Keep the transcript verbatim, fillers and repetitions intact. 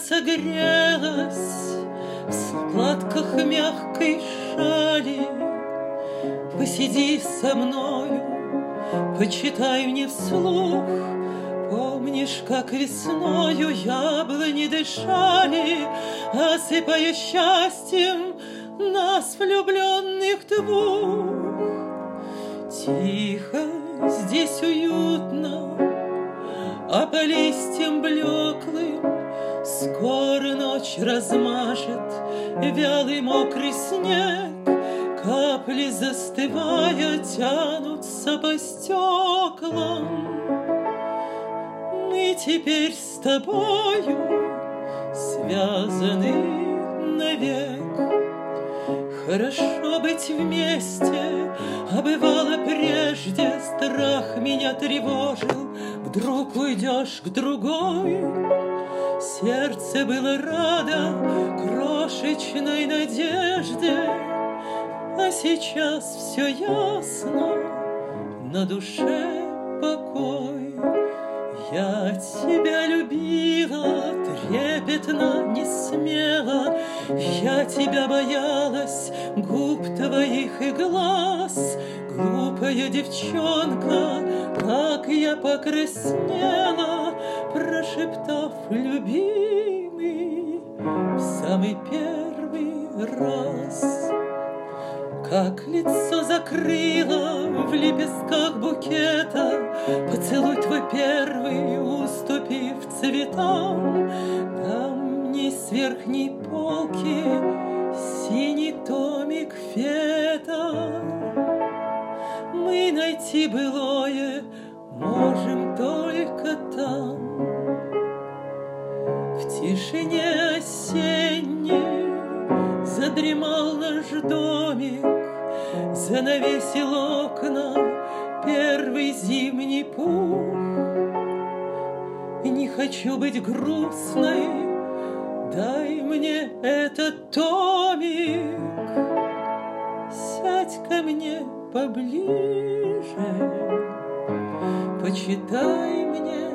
согрелась в складках мягкой шали. Посиди со мною, почитай мне вслух. Помнишь, как весною яблони дышали, осыпая счастьем нас, влюбленных двух? Тихо, здесь уютно, а по листьям блеклым скоро ночь размажет вялый мокрый снег. Капли, застывая, тянутся по стеклам. Мы теперь с тобою связаны навек. Хорошо быть вместе, а бывало прежде страх меня тревожил. Вдруг уйдешь к другой. Сердце было радо крошечной надежде, а сейчас все ясно, на душе покой. Я тебя любила трепетно, не смело, я тебя боялась губ твоих и глаз. Глупая девчонка, как я покраснела, прошептав любимый в самый первый раз. Как лицо закрыла в лепестках букета поцелуй твой первый, уступив цветам. Там не с верхней полки синий томик фета. Мы найти былое можем только там. В тишине осенней задремал наш домик, занавесил окна первый зимний пух. Не хочу быть грустной, дай мне этот томик. Сядь ко мне поближе, почитай мне